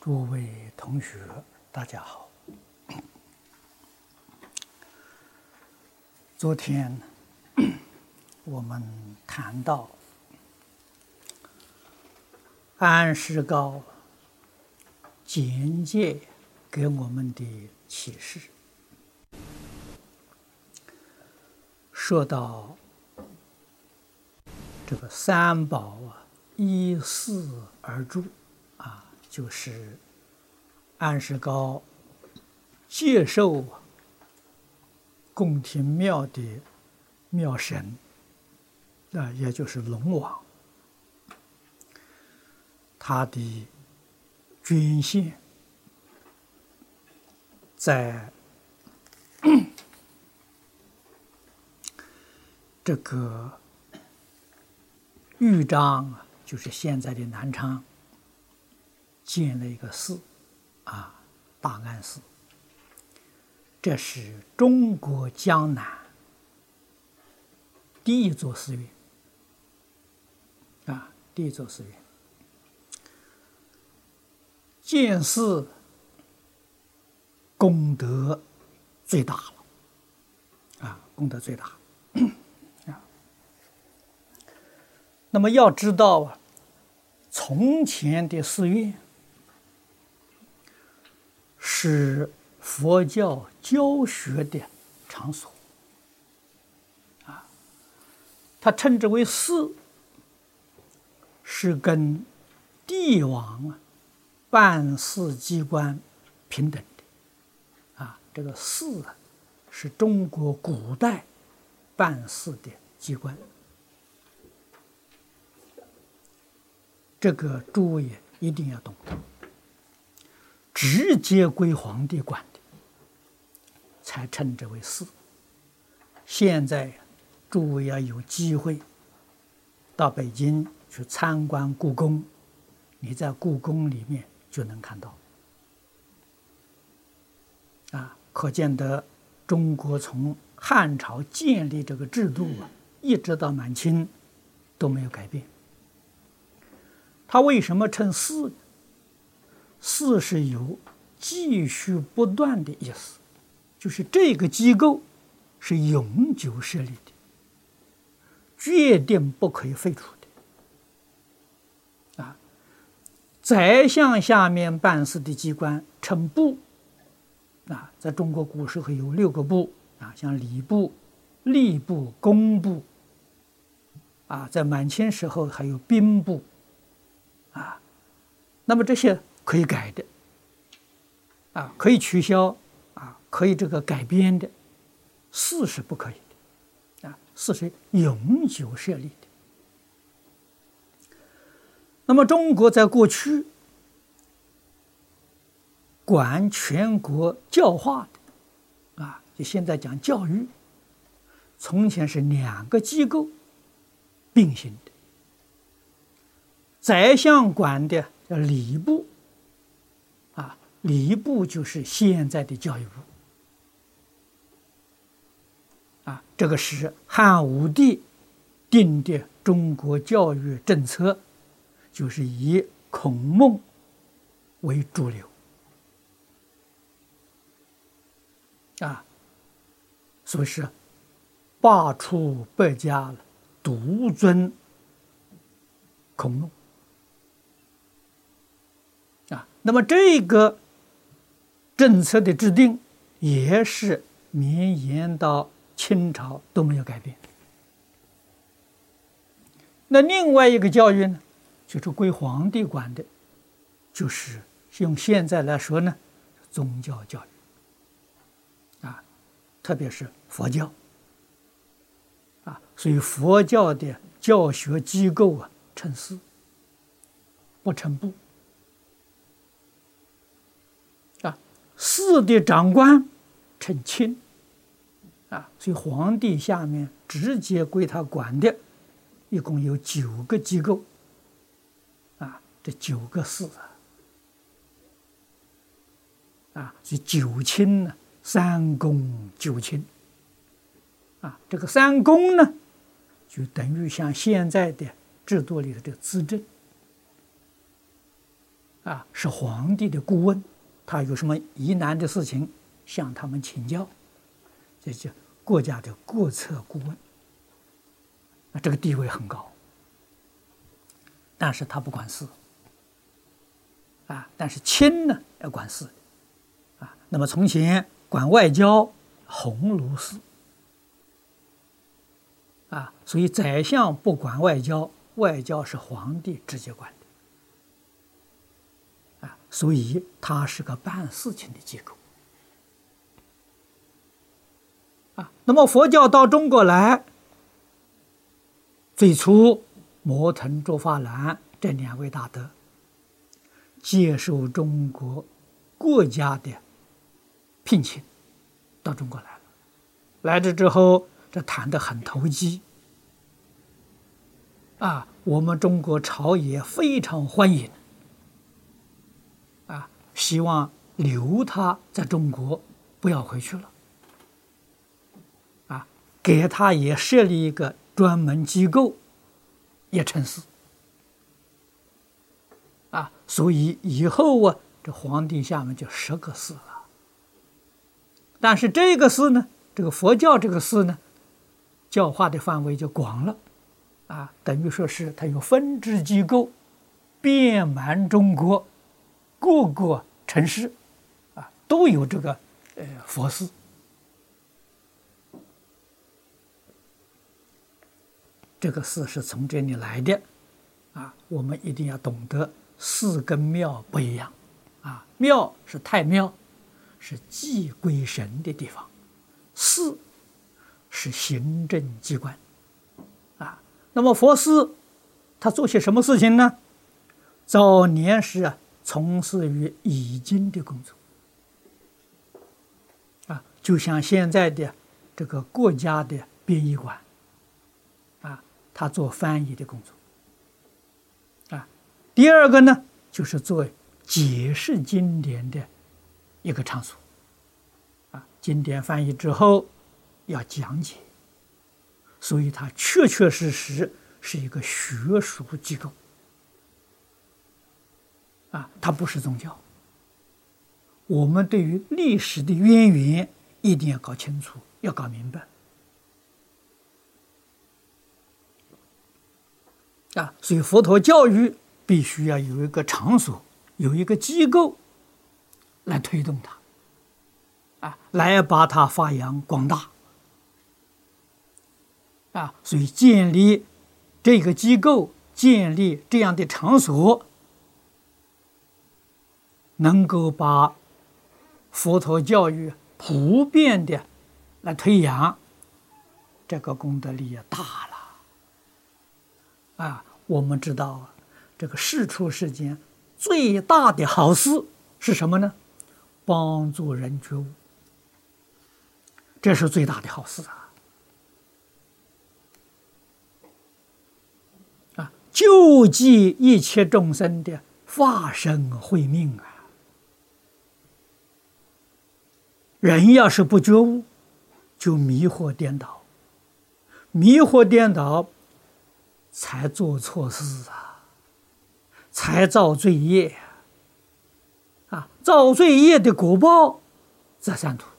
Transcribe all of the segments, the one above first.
诸位同学，大家好。昨天我们谈到安世高简介给我们的启示，说到这个三宝依四而住就是安世高接受宫廷庙的庙神也就是龙王，他的捐献在这个豫章就是现在的南昌，建了一个寺大安寺。这是中国江南第一座寺院第一座寺院。建寺功德最大了功德最大那么要知道从前的寺院是佛教教学的场所它称之为寺，是跟帝王办事机关平等的这个寺是中国古代办事的机关，这个诸位一定要懂得，直接归皇帝管的才称之为寺。现在诸位要有机会到北京去参观故宫，你在故宫里面就能看到可见得中国从汉朝建立这个制度一直到满清都没有改变。它为什么称寺？寺是有继续不断的意思，就是这个机构是永久设立的，决定不可以废除的宰相下面办事的机关称部在中国古时候有6个部像礼部、吏部、工部在满清时候还有兵部那么这些可以改的可以取消可以这个改编的，寺是不可以的寺是永久设立的。那么中国在过去管全国教化的就现在讲教育，从前是2个机构并行的，宰相管的叫礼部礼部就是现在的教育部这个是汉武帝定的中国教育政策，就是以孔孟为主流所以是罢黜百家了，独尊孔孟那么这个政策的制定也是绵延到清朝都没有改变。那另外一个教育呢，就是归皇帝管的，就是用现在来说呢，宗教教育特别是佛教所以佛教的教学机构称寺，不称部寺的长官称卿所以皇帝下面直接归他管的一共有9个机构这9个寺所以9卿呢，3公9卿这个3公呢就等于像现在的制度里的这个资政是皇帝的顾问，他有什么疑难的事情向他们请教，这叫国家的国策顾问。这个地位很高，但是他不管事，但是卿呢要管事，那么从前管外交，鸿胪寺，所以宰相不管外交，外交是皇帝直接管的，所以它是个办事情的机构，那么佛教到中国来，最初摩腾、竺法兰这2位大德接受中国国家的聘请，到中国来了。来这之后，这谈得很投机，我们中国朝野非常欢迎，希望留他在中国，不要回去了，给他也设立一个专门机构，也成事，所以以后这皇帝下面就10个寺了。但是这个寺呢，这个佛教这个寺呢，教化的范围就广了，等于说是它有分支机构，遍满中国各个城市，都有这个佛寺。这个寺是从这里来的，我们一定要懂得寺跟庙不一样，庙是太庙，是祭归神的地方，寺是行政机关，那么佛寺他做些什么事情呢？早年是从事于译经的工作，就像现在的这个国家的编译馆，他做翻译的工作，第二个呢，就是做解释经典的一个场所，经典翻译之后要讲解，所以它确确实实是一个学术机构，它不是宗教。我们对于历史的渊源一定要搞清楚，要搞明白。所以佛陀教育必须要有一个场所，有一个机构来推动它，来把它发扬光大，所以建立这个机构，建立这样的场所，能够把佛陀教育普遍的来推扬，这个功德力也大了。我们知道这个世出世间最大的好事是什么呢？帮助人觉悟，这是最大的好事救济一切众生的法身慧命人要是不觉悟，就迷惑颠倒，迷惑颠倒才做错事才造罪业造罪业的果报在三途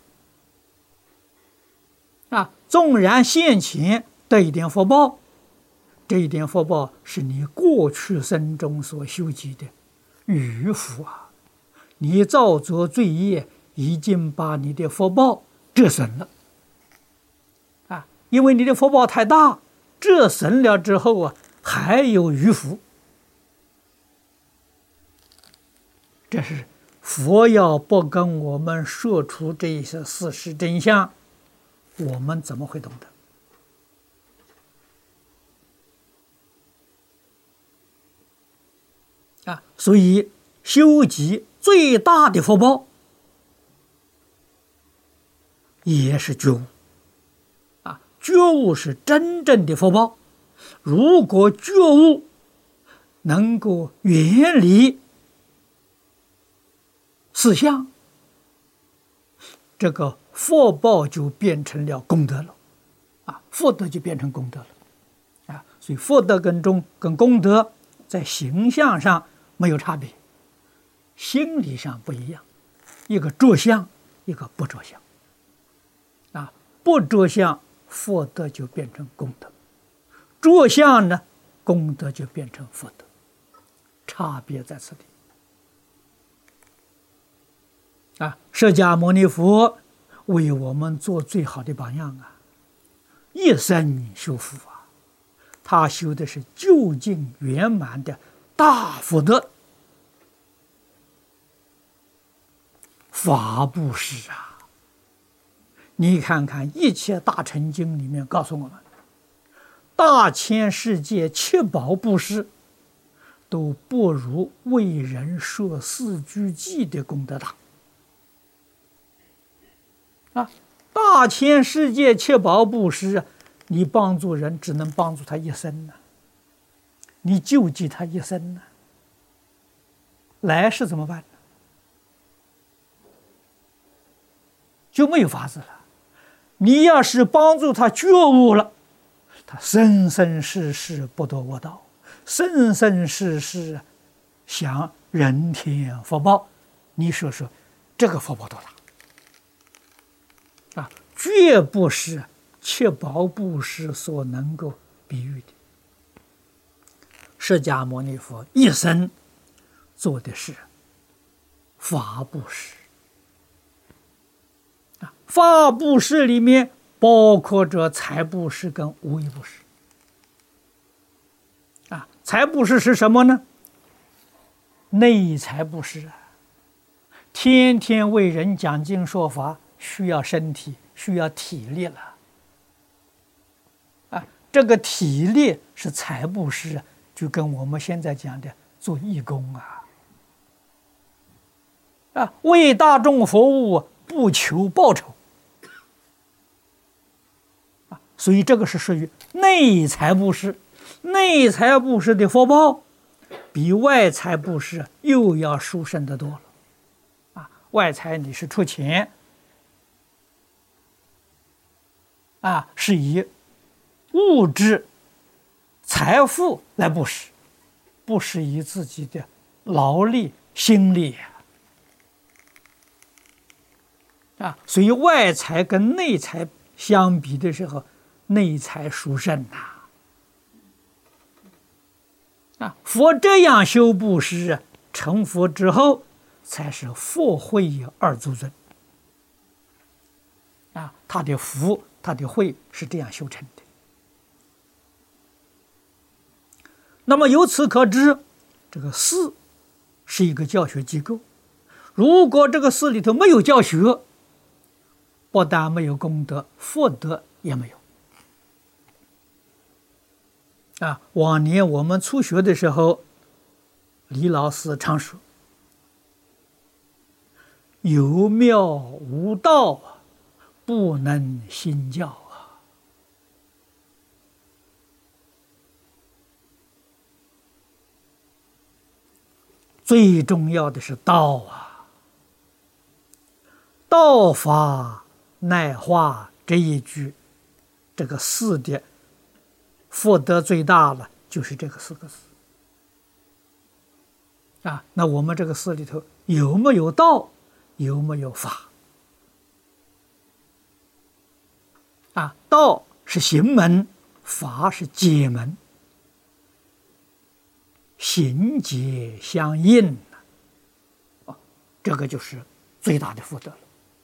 纵然现前得一点福报，这一点福报是你过去生中所修集的余福你造作罪业已经把你的福报折损了因为你的福报太大，折损了之后还有余福。这是佛要不跟我们说出这些事实真相，我们怎么会懂得所以修集最大的福报也是觉悟觉悟是真正的福报。如果觉悟能够远离四相，这个福报就变成了功德了福德就变成功德了所以福德跟功德在形象上没有差别， 心理上不一样，一个着相，一个不着相。不着相，福德就变成功德；着相呢，功德就变成福德。差别在此地。释迦牟尼佛为我们做最好的榜样一生修福他修的是究竟圆满的大福德，法布施你看看《一切大乘经》里面告诉我们，大千世界七宝布施都不如为人设四句偈的功德大。大千世界七宝布施你帮助人只能帮助他一生你救济他一生来世怎么办就没有法子了。你要是帮助他觉悟了，他生生世世不堕恶道，生生世世享人天福报，你说说这个福报多大绝不是七宝布施所能够比喻的。释迦牟尼佛一生做的是法布施法布施里面包括着财布施跟无为布施财布施是什么呢？内财布施天天为人讲经说法，需要身体，需要体力了这个体力是财布施就跟我们现在讲的做义工为大众服务，不求报酬所以这个是属于内财布施。内财布施的福报比外财布施又要殊胜得多了外财你是出钱是以物质财富来布施，不是以自己的劳力心力所以外财跟内财相比的时候，内财殊胜佛这样修布施成佛之后才是佛慧二足尊他的福他的慧是这样修成的。那么由此可知，这个寺是一个教學機構，如果这个寺里头没有教学，不但没有功德，福德也没有往年我们初学的时候，李老师常说，有庙无道不能兴教最重要的是道道法乃化这一句，这个寺的福德最大了，就是这个4个字那我们这个寺里头有没有道，有没有法道是行门，法是解门，行解相应这个就是最大的福德了。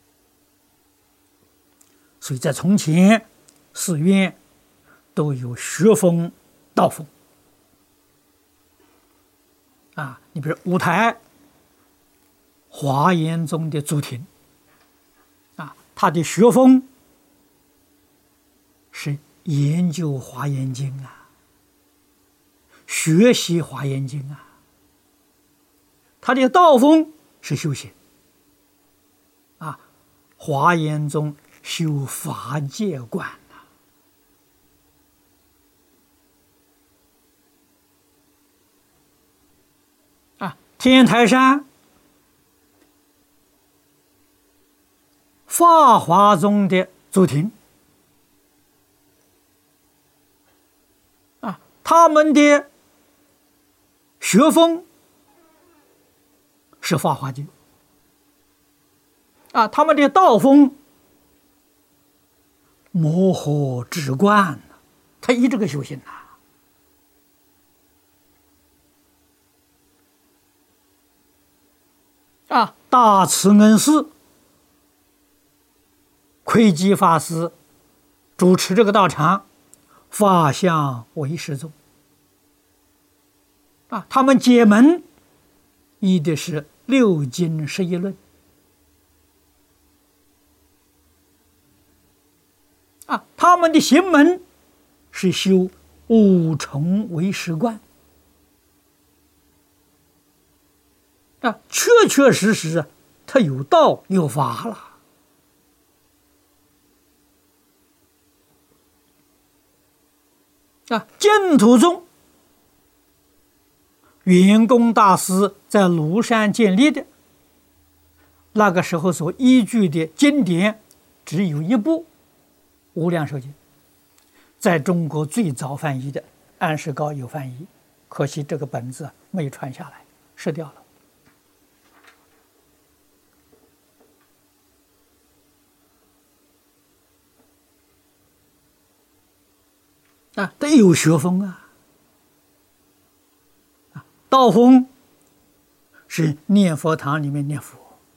所以在从前寺院都有学风道风你比如五台华严宗的祖庭他的学风是研究华严经学习华严经他的道风是修行华严宗修法界观天台山法华宗的祖庭他们的学风是是法华经啊，他们的道风模糊直观，他依这个修行啊，大慈恩师窥基法师主持这个道场，法相为师宗啊，他们解门依的是六经11论啊，他们的行门是修五重为实观啊，确确实实他有道有法了啊。净土宗圆公大师在庐山建立的，那个时候所依据的经典只有一部《无量寿经》，在中国最早翻译的，安世高有翻译，可惜这个本子没传下来，失掉了。啊，得有学风啊！道风是念佛堂里面念佛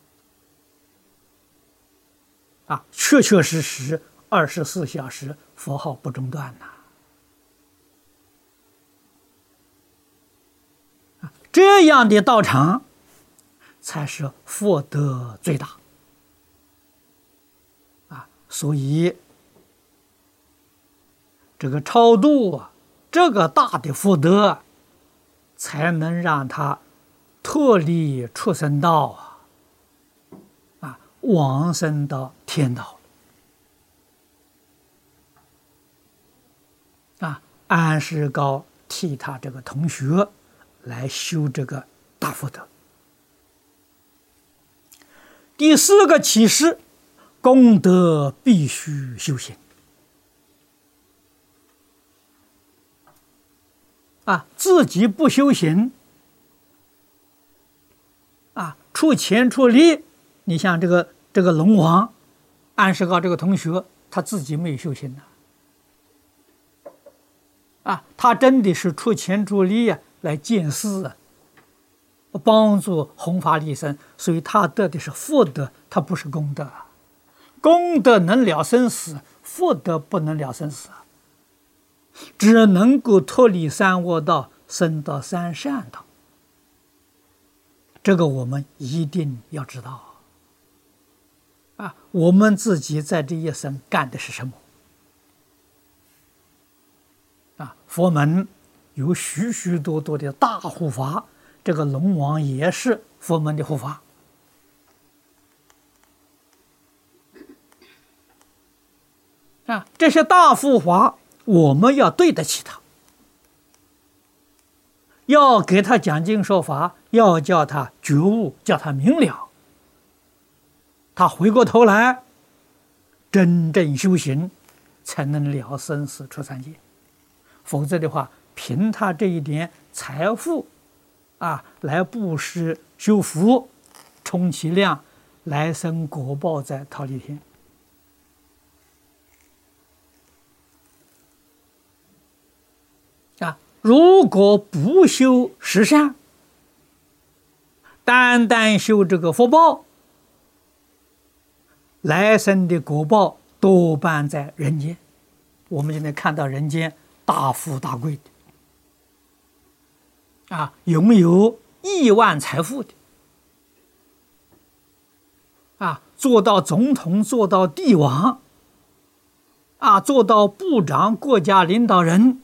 啊，确确实实24小时佛号不中断这样的道场才是福德最大啊！所以这个超度啊，这个大的福德才能让他脱离畜生道往生到天道安世高替他这个同学来修这个大福德。第4个启示，功德必须修行自己不修行出钱出力。你像这个龙王安世高这个同学，他自己没有修行他真的是出钱出力来建寺帮助弘法利生，所以他得的是福德，他不是功德功德能了生死，福德不能了生死只能够脱离三恶道，升到三善道。这个我们一定要知道我们自己在这一生干的是什么佛门有许许多多的大护法，这个龙王也是佛门的护法这些大护法我们要对得起他，要给他讲经说法，要叫他觉悟，叫他明了，他回过头来真正修行，才能了生死出三界。否则的话，凭他这一点财富来布施修福，充其量来生果报在忉利天如果不修十善，单单修这个福报，来生的果报多半在人间。我们现在看到人间大富大贵的拥有亿万财富的做到总统，做到帝王做到部长，国家领导人，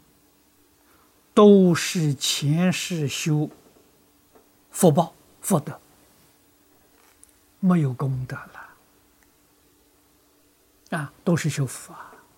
都是前世修福报福德，没有功德了都是修福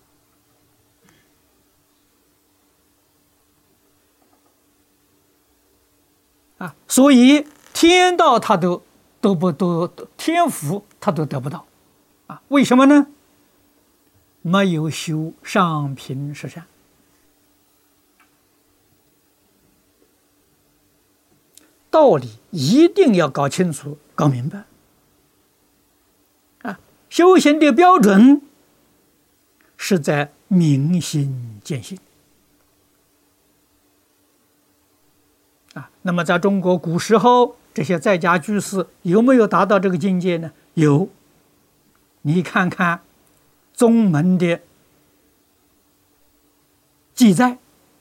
所以天道他都天福他都得不到为什么呢？没有修上品十善。 道理一定要搞清楚、搞明白。修行的标准是在明心见性。那么在中国古时候，这些在家居士有没有达到这个境界呢？有。你看看宗门的记载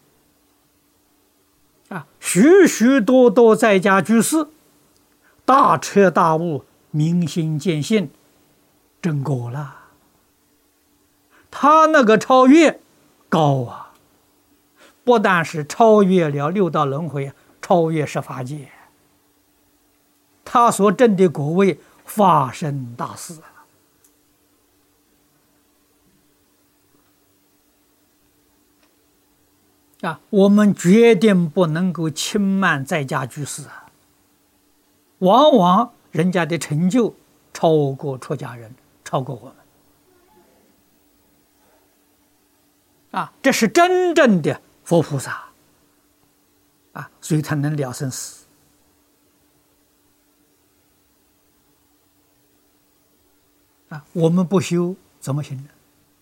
许许多多在家居士大彻大悟、明心见性，正果了。他那个超越高啊，不但是超越了六道轮回，超越十法界，他所证的果位发生大事我们决定不能够轻慢在家居士往往人家的成就超过出家人，超过我们这是真正的佛菩萨所以他能了生死我们不修怎么行呢？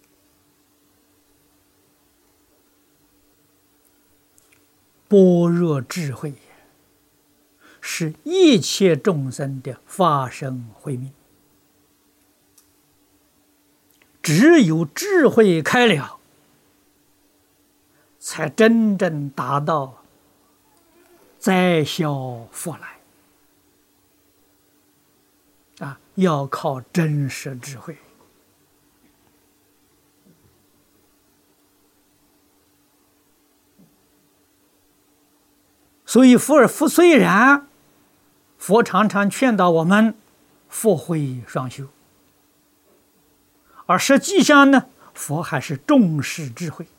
般若智慧是一切众生的发生慧命，只有智慧开了，才真正达到灾消福来要靠真实智慧。所以佛虽然佛常常劝导我们佛慧双修，而实际上呢，佛还是重视智慧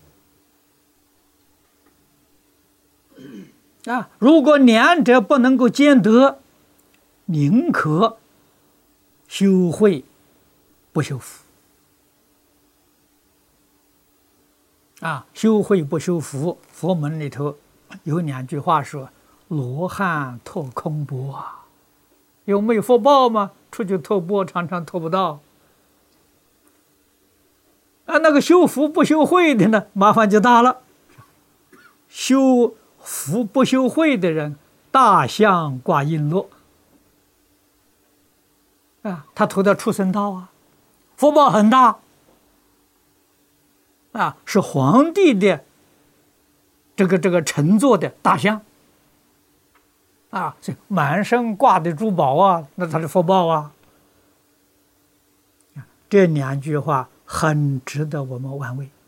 如果两者不能够兼得，宁可修慧不修福修慧不修福。佛门里头有两句话说：罗汉托空钵有没有福报吗？出去托钵常常托不到那个修福不修慧的呢，麻烦就大了。修福不修慧的人，大象挂璎珞他投到畜生道福报很大是皇帝的这个乘坐的大象这满身挂的珠宝那他的福报这两句话很值得我们玩味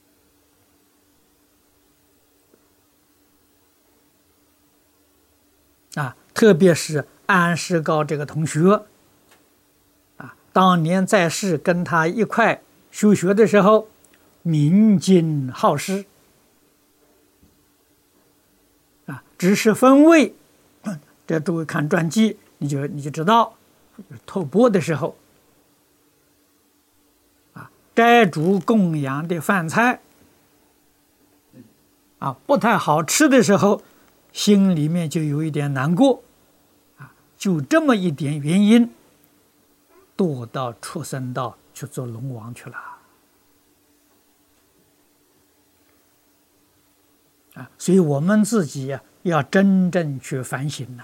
特别是安世高这个同学当年在世跟他一块修学的时候，明经好施知识分位这诸位看传记你就知道，托钵的时候斋主供养的饭菜不太好吃的时候，心里面就有一点难过就这么一点原因，堕到畜生道去做龙王去了所以我们自己要真正去反省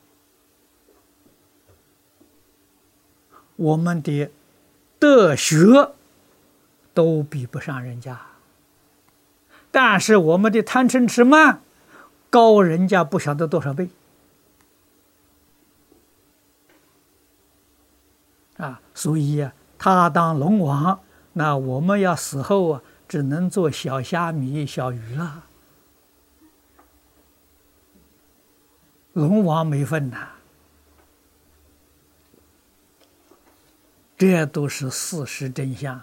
我们的德学都比不上人家，但是我们的贪嗔痴慢高人家不晓得多少倍所以他当龙王，那我们要死后只能做小虾米小鱼了，龙王没份这都是事实真相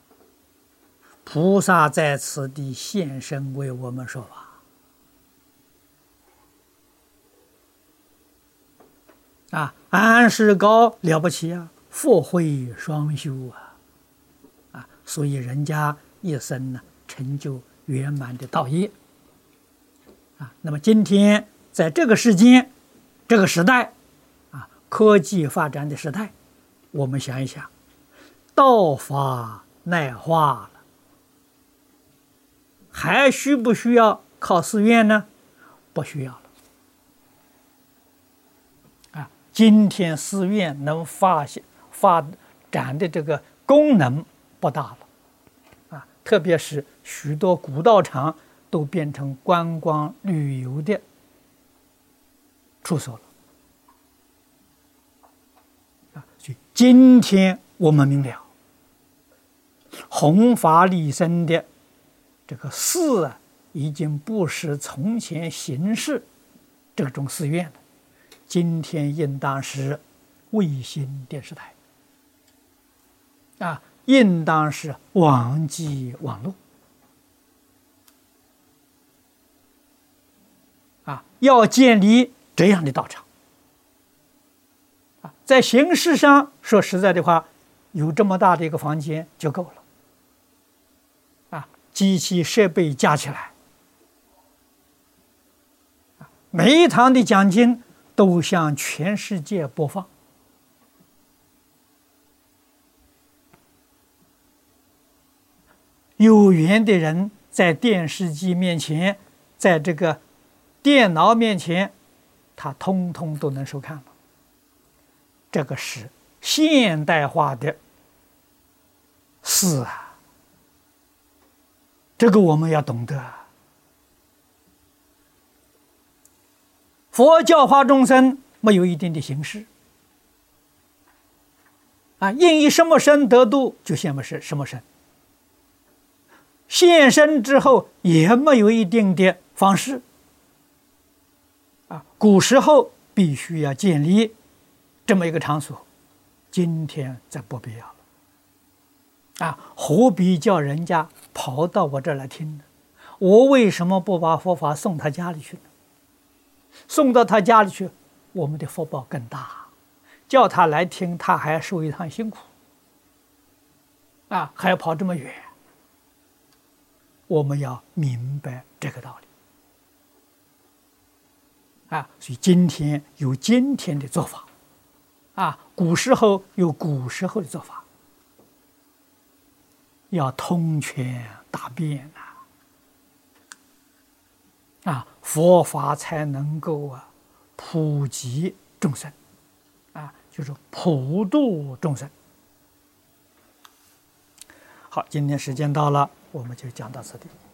菩萨在此地现身为我们说法安世高了不起佛慧双修所以人家一生呢成就圆满的道业那么今天在这个世间这个时代啊，科技发展的时代，我们想一想，道法乃化了，还需不需要靠寺院呢？不需要了。啊，今天寺院能发展的这个功能不大了，啊，特别是许多古道场都变成观光旅游的处所了。啊，所以今天我们明了，弘法利生的这个寺啊，已经不是从前形式这种寺院了，今天应当是卫星电视台。啊，应当是网际网络啊，要建立这样的道场啊，在形式上说实在的话，有这么大的一个房间就够了啊，机器设备加起来啊，每一堂的讲经都向全世界播放。有缘的人在电视机面前，在这个电脑面前，他通通都能收看了。这个是现代化的寺啊，这个我们要懂得。佛教化众生没有一定的形式啊，应以什么身得度，就现什么身。现身之后也没有一定的方式啊，古时候必须要建立这么一个场所，今天再不必要了啊，何必叫人家跑到我这儿来听呢？我为什么不把佛法送他家里去呢？送到他家里去，我们的福报更大，叫他来听，他还受一趟辛苦啊，还要跑这么远。我们要明白这个道理啊，所以今天有今天的做法啊，古时候有古时候的做法，要通权达变啊，佛法才能够啊普及众生啊，就是普度众生。好，今天时间到了，我们就讲到此地。